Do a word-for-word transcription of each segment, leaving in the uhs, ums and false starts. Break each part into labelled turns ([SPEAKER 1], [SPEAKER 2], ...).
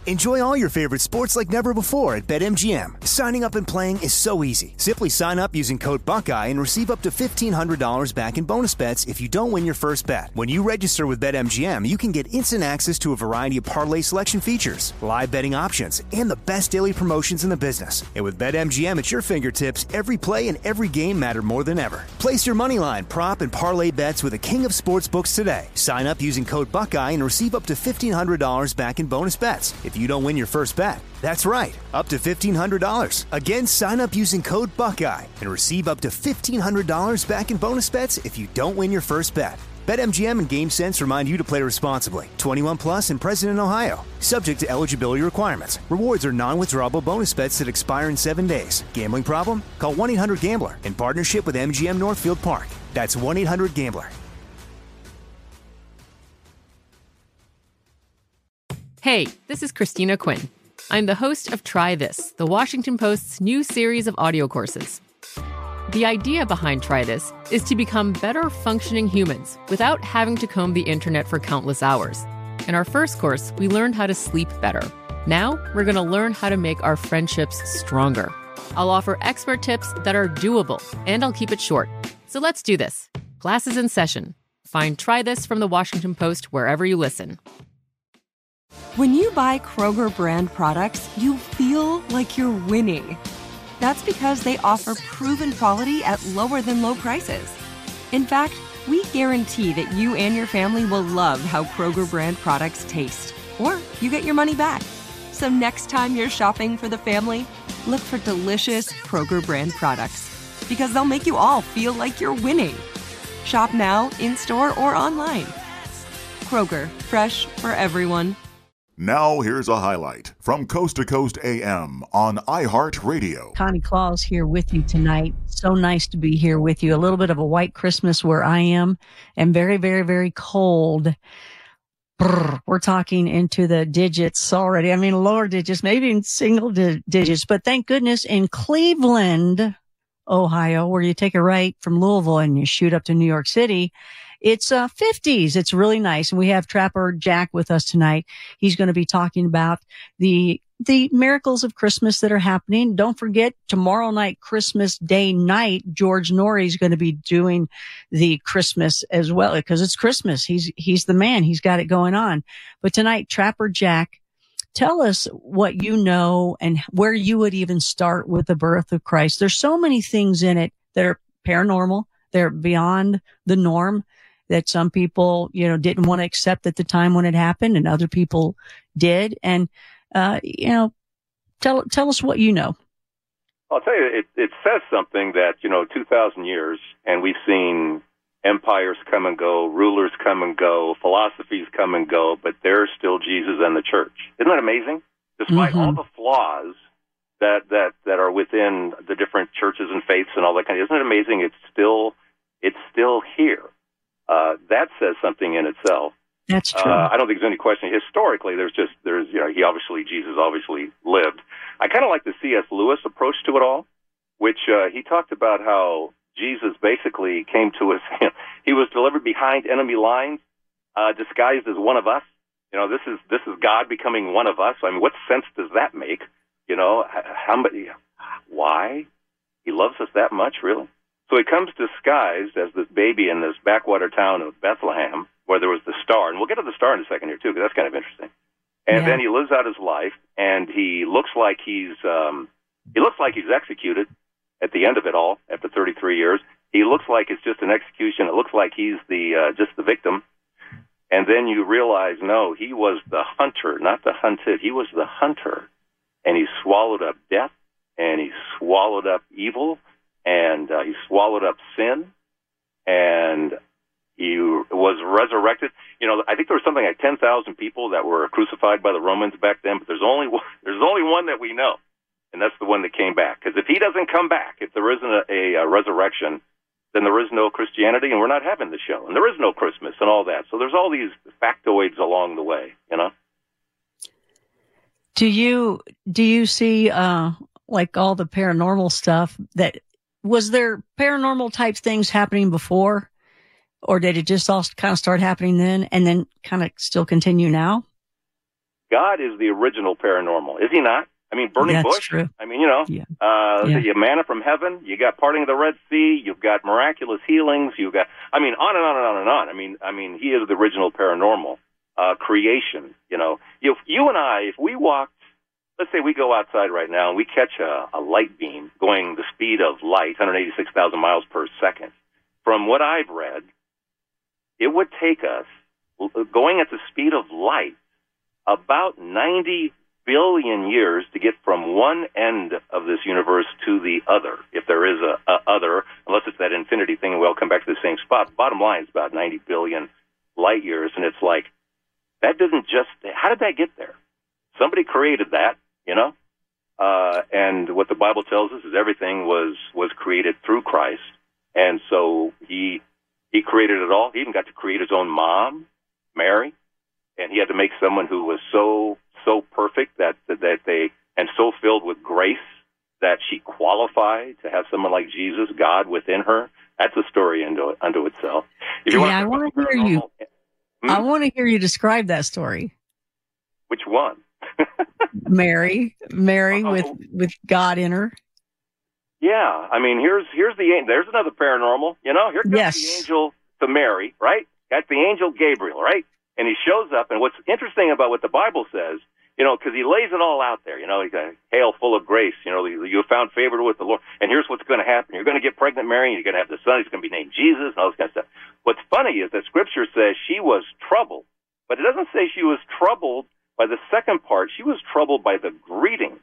[SPEAKER 1] Enjoy all your favorite sports like never before at BetMGM. Signing up and playing is so easy. Simply sign up using code Buckeye and receive up to fifteen hundred dollars back in bonus bets if you don't win your first bet. When you register with BetMGM, you can get instant access to a variety of parlay selection features, live betting options, and the best daily promotions in the business. And with BetMGM at your fingertips, every play and every game matter more than ever. Place your moneyline, prop, and parlay bets with the king of sportsbooks today. Sign up using code Buckeye and receive up to fifteen hundred dollars back in bonus bets if you don't win your first bet. That's right, up to fifteen hundred dollars. Again, sign up using code Buckeye and receive up to fifteen hundred dollars back in bonus bets if you don't win your first bet. BetMGM and GameSense remind you to play responsibly. twenty-one plus and present in Ohio. Subject to eligibility requirements. Rewards are non-withdrawable bonus bets that expire in seven days. Gambling problem? Call one eight hundred gambler in partnership with M G M Northfield Park. That's one eight hundred gambler.
[SPEAKER 2] Hey, this is Christina Quinn. I'm the host of Try This, the Washington Post's new series of audio courses. The idea behind Try This is to become better functioning humans without having to comb the internet for countless hours. In our first course, we learned how to sleep better. Now, we're going to learn how to make our friendships stronger. I'll offer expert tips that are doable, and I'll keep it short. So let's do this. Class is in session. Find Try This from the Washington Post wherever you listen.
[SPEAKER 3] When you buy Kroger brand products, you feel like you're winning. That's because they offer proven quality at lower than low prices. In fact, we guarantee that you and your family will love how Kroger brand products taste, or you get your money back. So next time you're shopping for the family, look for delicious Kroger brand products, because they'll make you all feel like you're winning. Shop now, in-store, or online. Kroger, fresh for everyone.
[SPEAKER 4] Now here's a highlight from Coast to Coast A M on iHeartRadio.
[SPEAKER 5] Connie Claus here with you tonight. So nice to be here with you. A little bit of a white Christmas where I am, and very, very, very cold. Brr, we're talking into the digits already. I mean, lower digits, maybe in single di- digits. But thank goodness in Cleveland, Ohio, where you take a right from Louisville and you shoot up to New York City, it's uh fifties. It's really nice. And we have Trapper Jack with us tonight. He's going to be talking about the the miracles of Christmas that are happening. Don't forget, tomorrow night, Christmas Day night, George Norrie is going to be doing the Christmas as well, because it's Christmas. He's he's the man. He's got it going on. But tonight, Trapper Jack, tell us what you know and where you would even start with the birth of Christ. There's so many things in it that are paranormal. They're beyond the norm, that some people, you know, didn't want to accept at the time when it happened, and other people did. And, uh, you know, tell, tell us what you know.
[SPEAKER 6] I'll tell you, it, it says something that, you know, two thousand years, and we've seen empires come and go, rulers come and go, philosophies come and go, but there's still Jesus and the church. Isn't that amazing? Despite mm-hmm. all the flaws that, that, that are within the different churches and faiths and all that kind of, isn't it amazing? It's still, it's still here. Uh, that says something in itself.
[SPEAKER 5] That's true.
[SPEAKER 6] Uh, I don't think there's any question. Historically, there's just, there's, you know, he obviously, Jesus obviously lived. I kind of like the C S Lewis approach to it all, which uh, he talked about how Jesus basically came to us. He was delivered behind enemy lines, uh, disguised as one of us. You know, this is, this is God becoming one of us. I mean, what sense does that make? You know, how many, why? He loves us that much, really? So he comes disguised as this baby in this backwater town of Bethlehem, where there was the star. And we'll get to the star in a second here, too, because that's kind of interesting. And yeah. then he lives out his life, and he looks like he's um, he looks like he's executed at the end of it all, after thirty-three years. He looks like it's just an execution. It looks like he's the uh, just the victim. And then you realize, no, he was the hunter, not the hunted. He was the hunter. And he swallowed up death, and he swallowed up evil, and uh, he swallowed up sin, and he was resurrected. You know, I think there was something like ten thousand people that were crucified by the Romans back then, but there's only one, there's only one that we know, and that's the one that came back. Because if he doesn't come back, if there isn't a, a, a resurrection, then there is no Christianity, and we're not having the show, and there is no Christmas and all that. So there's all these factoids along the way, you know.
[SPEAKER 5] Do you do you see uh, like all the paranormal stuff that? Was there paranormal type things happening before, or did it just all kind of start happening then and then kind of still continue now?
[SPEAKER 6] God is the original paranormal, is he not? I mean, burning
[SPEAKER 5] That's
[SPEAKER 6] bush.
[SPEAKER 5] True.
[SPEAKER 6] I mean, you know,
[SPEAKER 5] Yeah.
[SPEAKER 6] uh,
[SPEAKER 5] Yeah.
[SPEAKER 6] you manna from heaven. You got parting of the Red Sea. You've got miraculous healings. You've got, I mean, on and on and on and on. I mean, I mean, he is the original paranormal uh, creation. You know, if you and I, if we walked, let's say we go outside right now and we catch a, a light beam going the speed of light, one hundred eighty-six thousand miles per second. From what I've read, it would take us going at the speed of light about ninety billion years to get from one end of this universe to the other, if there is a, a other, unless it's that infinity thing, and we'll come back to the same spot. Bottom line is about ninety billion light years, and it's like, that didn't just, how did that get there? Somebody created that, you know? Uh, and what the Bible tells us is everything was, was created through Christ, and so he he created it all. He even got to create his own mom, Mary, and he had to make someone who was so so perfect that that they and so filled with grace that she qualified to have someone like Jesus, God, within her. That's a story unto unto itself. If you
[SPEAKER 5] yeah,
[SPEAKER 6] want
[SPEAKER 5] I want to hear you.
[SPEAKER 6] Hmm?
[SPEAKER 5] I want to hear you describe that story.
[SPEAKER 6] Which one?
[SPEAKER 5] Mary, Mary
[SPEAKER 6] Uh-oh.
[SPEAKER 5] with with God in her.
[SPEAKER 6] Yeah, I mean, here's here's the there's another paranormal. You know, here comes
[SPEAKER 5] Yes.
[SPEAKER 6] the angel to Mary, right? That's the angel Gabriel, right? And he shows up, and what's interesting about what the Bible says, you know, because he lays it all out there. You know, he's a hail full of grace. You know, you have found favor with the Lord. And here's what's going to happen. You're going to get pregnant, Mary, and you're going to have the son. He's going to be named Jesus and all this kind of stuff. What's funny is that Scripture says she was troubled, but it doesn't say she was troubled by the second part. She was troubled by the greeting.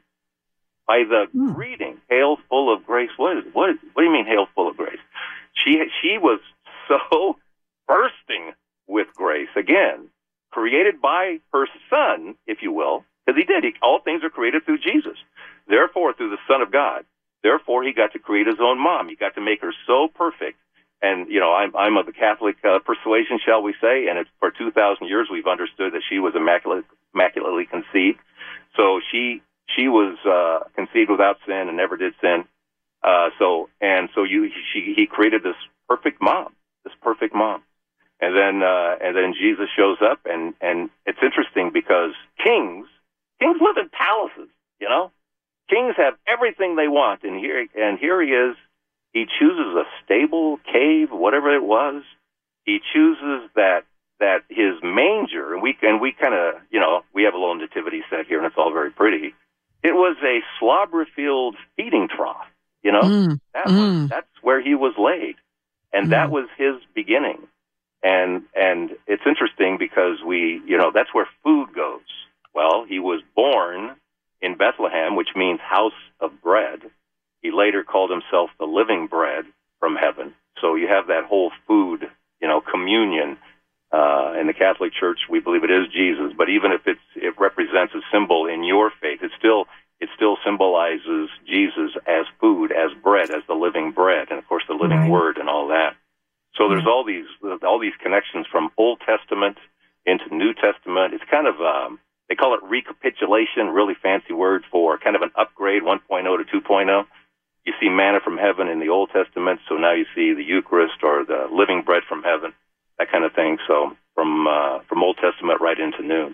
[SPEAKER 6] By the
[SPEAKER 5] Hmm.
[SPEAKER 6] greeting, hail full of grace. What is what? Is, what do you mean, hail full of grace? She she was so bursting with grace again, created by her Son, if you will, because he did. He, all things are created through Jesus. Therefore, through the Son of God. Therefore, he got to create his own mom. He got to make her so perfect. And you know, I'm I'm of the Catholic uh, persuasion, shall we say? And it's, for two thousand years, we've understood that she was immaculate, immaculately conceived. So she. She was uh, conceived without sin and never did sin. Uh, so and so you, she, he created this perfect mom, this perfect mom, and then uh, and then Jesus shows up, and, and it's interesting because kings kings live in palaces, you know. Kings have everything they want, and here and here he is. He chooses a stable, cave, whatever it was. He chooses that that his manger, and we and we kind of you know we have a little nativity set here, and it's all very pretty. It was a slobber-filled feeding trough, you know.
[SPEAKER 5] Mm,
[SPEAKER 6] that
[SPEAKER 5] mm.
[SPEAKER 6] was that's where he was laid, and
[SPEAKER 5] Mm.
[SPEAKER 6] that was his beginning. And and it's interesting because we, you know, that's where food goes. Well, he was born in Bethlehem, which means house of bread. He later called himself the living bread from heaven. So you have that whole food, you know, communion. Uh, in the Catholic Church, we believe it is Jesus, but even if it's, it represents a symbol in your faith, it still it still symbolizes Jesus as food, as bread, as the living bread, and of course the living
[SPEAKER 5] Right.
[SPEAKER 6] Word and all that. So there's
[SPEAKER 5] Yeah.
[SPEAKER 6] all these all these connections from Old Testament into New Testament. It's kind of um, they call it recapitulation, really fancy word for kind of an upgrade, one point oh to two point oh. You see manna from heaven in the Old Testament, so now you see the Eucharist or the living bread from heaven. That kind of thing. So from uh, from Old Testament right into New.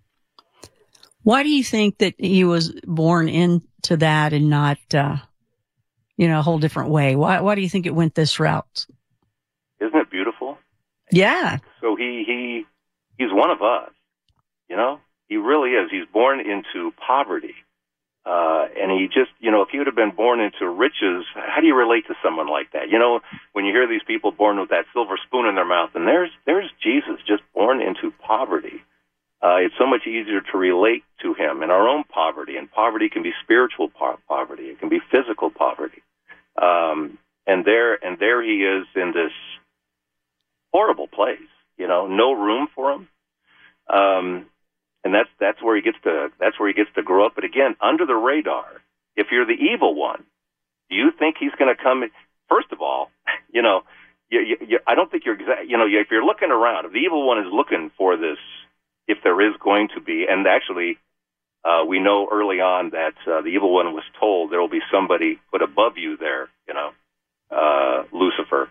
[SPEAKER 5] Why do you think that he was born into that and not, uh, you know, a whole different way? Why Why do you think it went this route?
[SPEAKER 6] Isn't it beautiful?
[SPEAKER 5] Yeah.
[SPEAKER 6] So he he he's one of us. You know, he really is. He's born into poverty. Uh, and he just, you know, if he would have been born into riches, how do you relate to someone like that? You know, when you hear these people born with that silver spoon in their mouth, and there's there's Jesus just born into poverty. Uh, it's so much easier to relate to him in our own poverty, and poverty can be spiritual po- poverty, it can be physical poverty. Um, and there and there he is in this horrible place. You know, no room for him. Um, And that's that's where he gets to that's where he gets to grow up. But again, under the radar. If you're the evil one, do you think he's going to come? First of all, you know, you, you, you, I don't think you're exact. You know, if you're looking around, if the evil one is looking for this, if there is going to be, and actually, uh, we know early on that uh, the evil one was told there will be somebody put above you there. You know, uh, Lucifer,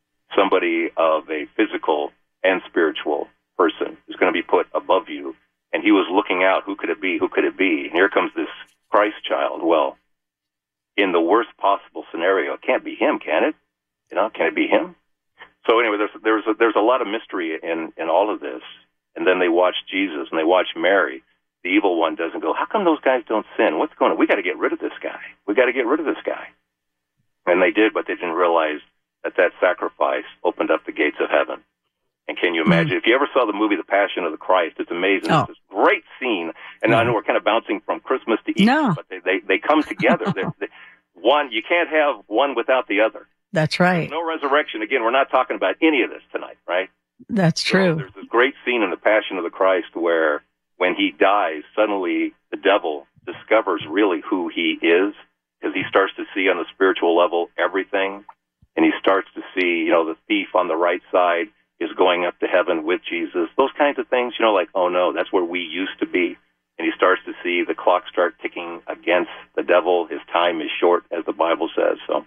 [SPEAKER 6] somebody of a physical and spiritual person is going to be put above you. and he was looking out, who could it be, who could it be? And here comes this Christ child. Well, in the worst possible scenario, it can't be him, can it? You know, can it be him? So anyway, there's there's a, there's a lot of mystery in, in all of this. And then they watch Jesus, and they watch Mary. The evil one doesn't go, how come those guys don't sin? What's going on? We got to get rid of this guy. We got to get rid of this guy. And they did, but they didn't realize that that sacrifice opened up the gates of heaven. And can you imagine, mm-hmm. if you ever saw the movie The Passion of the Christ, it's amazing. Oh. It's this great scene. And mm-hmm. I know we're kind of bouncing from Christmas to Easter,
[SPEAKER 5] no.
[SPEAKER 6] but they, they, they come together. they, they, one, you can't have one without the other.
[SPEAKER 5] That's right.
[SPEAKER 6] There's no resurrection. Again, we're not talking about any of this tonight, right?
[SPEAKER 5] That's true.
[SPEAKER 6] So there's this great scene in The Passion of the Christ where when he dies, suddenly the devil discovers really who he is, because he starts to see on the spiritual level everything. And he starts to see, you know, the thief on the right side is going up to heaven with Jesus. Those kinds of things, you know, like, oh no, that's where we used to be. And he starts to see the clock start ticking against the devil. His time is short, as the Bible says. So,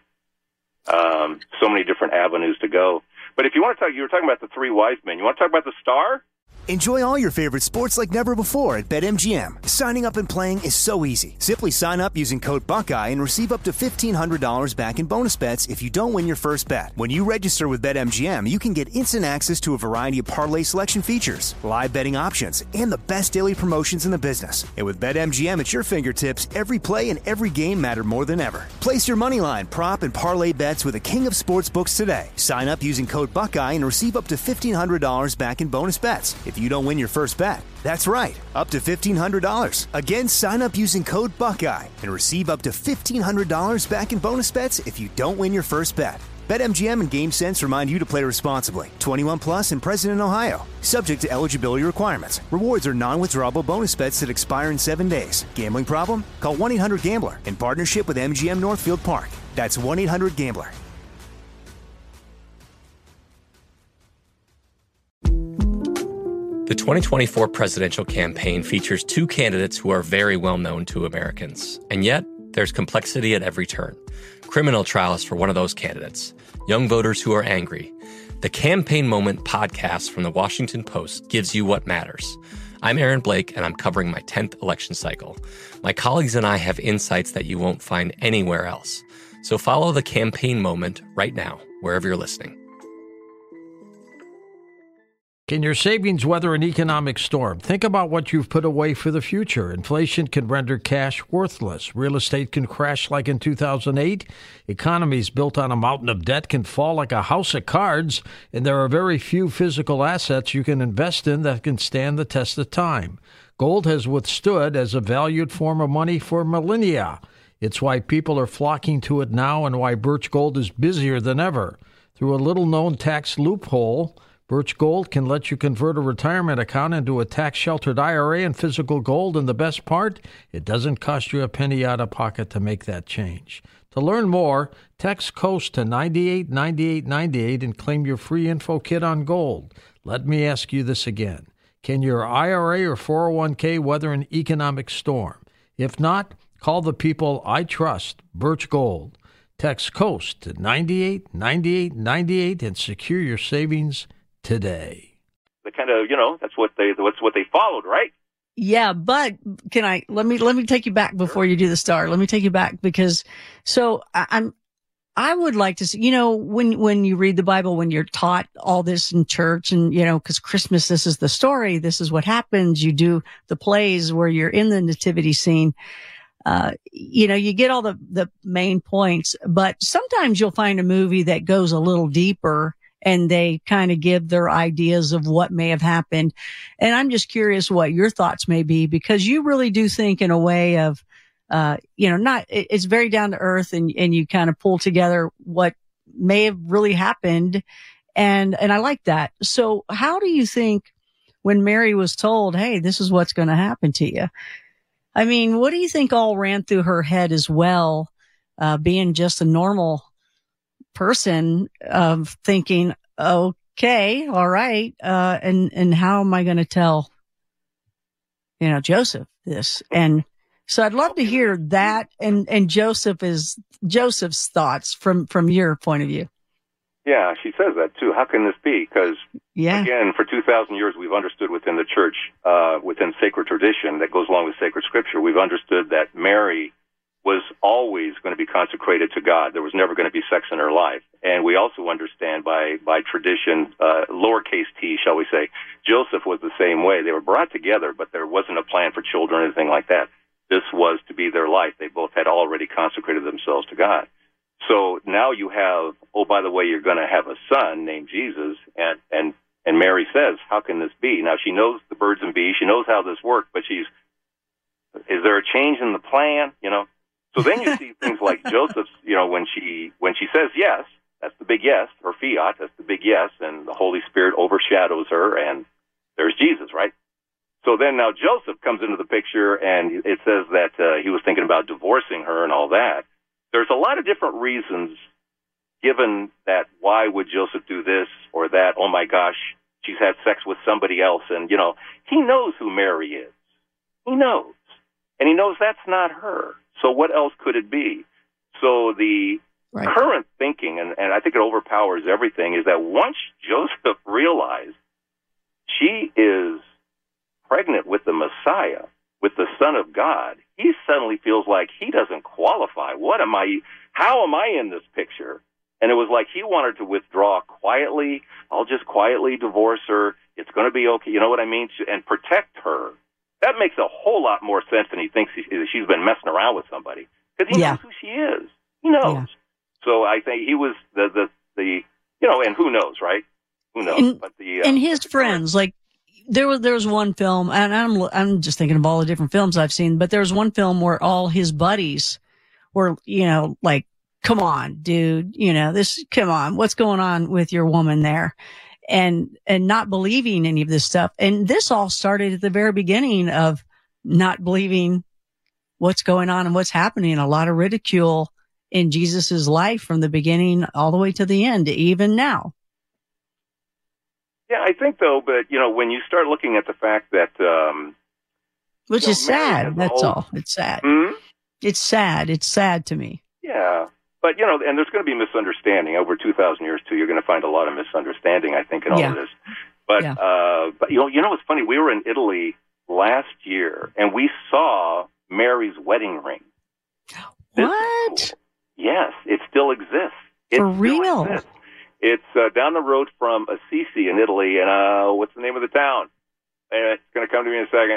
[SPEAKER 6] um, so many different avenues to go. But if you want to talk, you were talking about the three wise men. You want to talk about the star?
[SPEAKER 1] Enjoy all your favorite sports like never before at BetMGM. Signing up and playing is so easy. Simply sign up using code Buckeye and receive up to fifteen hundred dollars back in bonus bets if you don't win your first bet. When you register with BetMGM, you can get instant access to a variety of parlay selection features, live betting options, and the best daily promotions in the business. And with BetMGM at your fingertips, every play and every game matter more than ever. Place your moneyline, prop, and parlay bets with the king of sportsbooks today. Sign up using code Buckeye and receive up to fifteen hundred dollars back in bonus bets if you don't win your first bet. That's right, up to fifteen hundred dollars. Again, sign up using code Buckeye and receive up to fifteen hundred dollars back in bonus bets if you don't win your first bet. BetMGM and GameSense remind you to play responsibly. twenty-one plus and present in Ohio. Subject to eligibility requirements. Rewards are non-withdrawable bonus bets that expire in seven days. Gambling problem? Call one eight hundred gambler in partnership with M G M Northfield Park. That's one eight hundred gambler.
[SPEAKER 7] The twenty twenty-four presidential campaign features two candidates who are very well known to Americans. And yet, there's complexity at every turn. Criminal trials for one of those candidates. Young voters who are angry. The Campaign Moment podcast from the Washington Post gives you what matters. I'm Aaron Blake, and I'm covering my tenth election cycle. My colleagues and I have insights that you won't find anywhere else. So follow The Campaign Moment right now, wherever you're listening.
[SPEAKER 8] Can your savings weather an economic storm? Think about what you've put away for the future. Inflation can render cash worthless. Real estate can crash like in two thousand eight. Economies built on a mountain of debt can fall like a house of cards. And there are very few physical assets you can invest in that can stand the test of time. Gold has withstood as a valued form of money for millennia. It's why people are flocking to it now and why Birch Gold is busier than ever. Through a little-known tax loophole, Birch Gold can let you convert a retirement account into a tax-sheltered I R A and physical gold, and the best part, it doesn't cost you a penny out of pocket to make that change. To learn more, text COAST to nine eight nine eight nine eight and claim your free info kit on gold. Let me ask you this again. Can your I R A or four oh one k weather an economic storm? If not, call the people I trust, Birch Gold. Text COAST to nine eight nine eight nine eight and secure your savings today.
[SPEAKER 6] The kind of, you know, that's what they, that's what they followed, right?
[SPEAKER 5] Yeah, but can I, let me, let me take you back before you do the star. Let me take you back because, so I, I'm, I would like to see, you know, when, when you read the Bible, when you're taught all this in church and, you know, cause Christmas, this is the story. This is what happens. You do the plays where you're in the nativity scene. Uh, you know, you get all the, the main points, but sometimes you'll find a movie that goes a little deeper and they kind of give their ideas of what may have happened. And I'm just curious what your thoughts may be, because you really do think in a way of, uh, you know, not, it's very down to earth and, and you kind of pull together what may have really happened. And, and I like that. So how do you think when Mary was told, hey, this is what's going to happen to you? I mean, what do you think all ran through her head as well, uh, being just a normal person of thinking, okay, all right, uh, and, and how am I going to tell, you know, Joseph this? And so I'd love to hear that and, and Joseph is, Joseph's thoughts from, from your point of view.
[SPEAKER 6] Yeah, she says that too. How can this be? Because,
[SPEAKER 5] yeah.
[SPEAKER 6] again, for two thousand years, we've understood within the church, uh, within sacred tradition that goes along with sacred scripture, we've understood that Mary was always going to be consecrated to God. There was never going to be sex in her life. And we also understand by, by tradition, uh, lowercase t, shall we say, Joseph was the same way. They were brought together, but there wasn't a plan for children or anything like that. This was to be their life. They both had already consecrated themselves to God. So now you have, oh, by the way, you're going to have a son named Jesus, and, and, and Mary says, how can this be? Now, she knows the birds and bees, she knows how this works, but she's, is there a change in the plan, you know? So then you see things like Joseph's, you know, when she, when she says yes, that's the big yes, or fiat, that's the big yes, and the Holy Spirit overshadows her, and there's Jesus, right? So then now Joseph comes into the picture, and it says that uh, he was thinking about divorcing her and all that. There's a lot of different reasons given that why would Joseph do this or that, oh my gosh, she's had sex with somebody else. And, you know, he knows who Mary is. He knows. And he knows that's not her. So what else could it be? So the right. current thinking, and, and I think it overpowers everything, is that once Joseph realized she is pregnant with the Messiah, with the Son of God, he suddenly feels like he doesn't qualify. What am I, how am I in this picture? And it was like he wanted to withdraw quietly. I'll just quietly divorce her. It's going to be okay. You know what I mean? And protect her. That makes a whole lot more sense than he thinks he, she's been messing around with somebody. Because he yeah. knows who she is. He knows. Yeah. So I think he was the, the, the, you know, and who knows, right? Who knows?
[SPEAKER 5] And,
[SPEAKER 6] but the, uh,
[SPEAKER 5] and his friends, like, There was there was one film, and I'm I'm just thinking of all the different films I've seen, but there was one film where all his buddies were, you know, like, come on, dude, you know, this, come on, what's going on with your woman there? And, and not believing any of this stuff. And this all started at the very beginning of not believing what's going on and what's happening. A lot of ridicule in Jesus's life from the beginning all the way to the end, even now.
[SPEAKER 6] Yeah, I think, though, but, you know, when you start looking at the fact that... Um,
[SPEAKER 5] Which
[SPEAKER 6] you know,
[SPEAKER 5] is sad, that's whole... all. It's sad.
[SPEAKER 6] Hmm?
[SPEAKER 5] It's sad. It's sad to me.
[SPEAKER 6] Yeah, but, you know, and there's going to be misunderstanding. Over two thousand years, too, you're going to find a lot of misunderstanding, I think, in all
[SPEAKER 5] yeah.
[SPEAKER 6] of this. But, yeah. uh, but you know, you know what's funny? We were in Italy last year, and we saw Mary's wedding ring.
[SPEAKER 5] What?
[SPEAKER 6] Cool. Yes, it still exists. It
[SPEAKER 5] For real?
[SPEAKER 6] Exists. It's uh, down the road from Assisi in Italy, and uh, what's the name of the town? Uh, it's going to come to me in a second.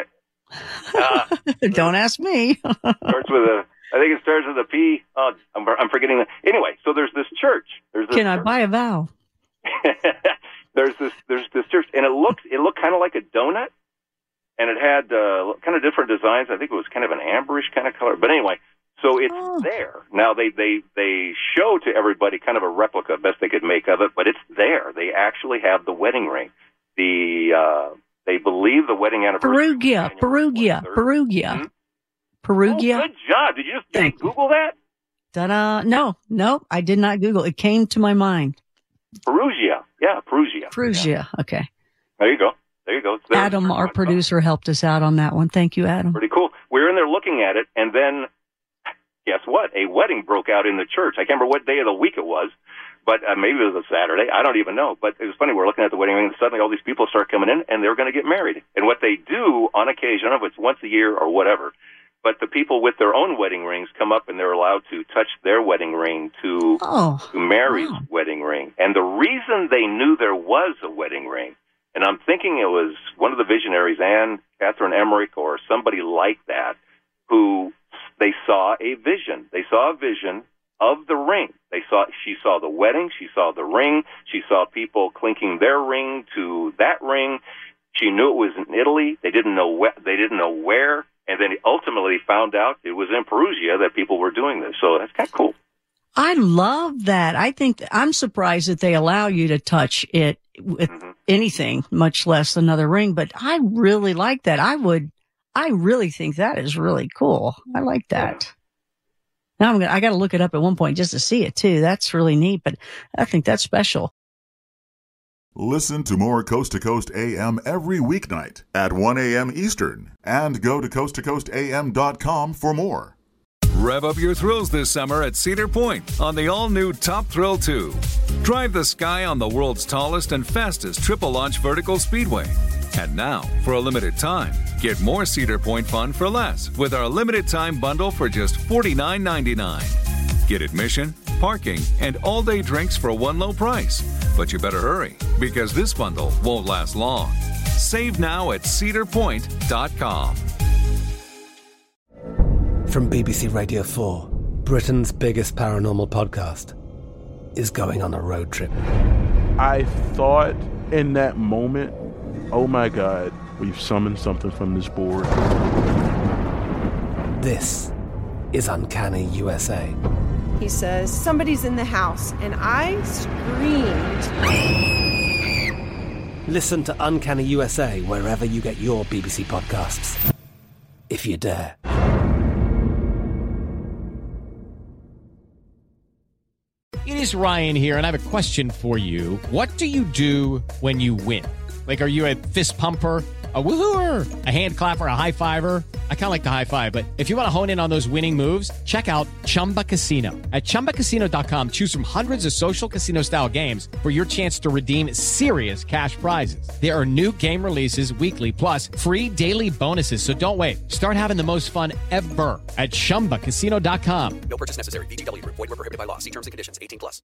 [SPEAKER 6] Uh,
[SPEAKER 5] Don't ask me.
[SPEAKER 6] starts with a, I think it starts with a P. Oh, I'm, I'm forgetting that. Anyway, so there's this church. There's this
[SPEAKER 5] Can
[SPEAKER 6] church.
[SPEAKER 5] I buy a vow?
[SPEAKER 6] there's this, there's this church, and it looks, it looked kind of like a donut, and it had uh, kind of different designs. I think it was kind of an amberish kind of color, but anyway. So it's
[SPEAKER 5] oh.
[SPEAKER 6] there. Now, they, they, they show to everybody kind of a replica, best they could make of it, but it's there. They actually have the wedding ring. The uh, They believe the wedding anniversary.
[SPEAKER 5] Perugia, Perugia, Perugia.
[SPEAKER 6] Hmm?
[SPEAKER 5] Perugia.
[SPEAKER 6] Oh, good job. Did you just did you Google that?
[SPEAKER 5] Ta-da. No, no, I did not Google. It came to my mind.
[SPEAKER 6] Perugia. Yeah, Perugia.
[SPEAKER 5] Perugia. Yeah. Okay.
[SPEAKER 6] There you go. There you go. It's there.
[SPEAKER 5] Adam, our producer, helped us out on that one. Thank you, Adam.
[SPEAKER 6] Pretty cool. We were in there looking at it, and then... guess what? A wedding broke out in the church. I can't remember what day of the week it was, but uh, maybe it was a Saturday. I don't even know. But it was funny. We're looking at the wedding ring, and suddenly all these people start coming in, and they're going to get married. And what they do on occasion, I don't know if it's once a year or whatever, but the people with their own wedding rings come up, and they're allowed to touch their wedding ring to,
[SPEAKER 5] oh,
[SPEAKER 6] to Mary's
[SPEAKER 5] wow.
[SPEAKER 6] wedding ring. And the reason they knew there was a wedding ring, and I'm thinking it was one of the visionaries, Anne Catherine Emmerich, or somebody like that, who... they saw a vision. They saw a vision of the ring. They saw, she saw the wedding. She saw the ring. She saw people clinking their ring to that ring. She knew it was in Italy. They didn't know wh- they didn't know where. And then ultimately found out it was in Perugia that people were doing this. So that's kind of cool.
[SPEAKER 5] I love that. I think that, I'm surprised that they allow you to touch it with mm-hmm. anything, much less another ring. But I really like that. I would. I really think that is really cool. I like that. Now I'm gonna, I got to look it up at one point just to see it too. That's really neat, but I think that's special.
[SPEAKER 4] Listen to more Coast to Coast A M every weeknight at one a.m. Eastern, and go to coast to coast a m dot com for more.
[SPEAKER 9] Rev up your thrills this summer at Cedar Point on the all-new Top Thrill two. Drive the sky on the world's tallest and fastest triple-launch vertical speedway. And now, for a limited time, get more Cedar Point fun for less with our limited-time bundle for just forty-nine ninety-nine. Get admission, parking, and all-day drinks for one low price. But you better hurry, because this bundle won't last long. Save now at cedar point dot com.
[SPEAKER 10] From B B C Radio four, Britain's biggest paranormal podcast is going on a road trip.
[SPEAKER 11] I thought in that moment, oh my God, we've summoned something from this board.
[SPEAKER 10] This is Uncanny U S A.
[SPEAKER 12] He says, somebody's in the house, and I screamed.
[SPEAKER 10] Listen to Uncanny U S A wherever you get your B B C podcasts, if you dare.
[SPEAKER 13] It is Ryan here, and I have a question for you. What do you do when you win? Like, are you a fist pumper, a woo-hooer, a hand clapper, a high-fiver? I kind of like the high-five, but if you want to hone in on those winning moves, check out Chumba Casino. At Chumba Casino dot com, choose from hundreds of social casino-style games for your chance to redeem serious cash prizes. There are new game releases weekly, plus free daily bonuses, so don't wait. Start having the most fun ever at Chumba Casino dot com.
[SPEAKER 14] No purchase necessary. V G W. Void where prohibited by law. See terms and conditions. eighteen plus.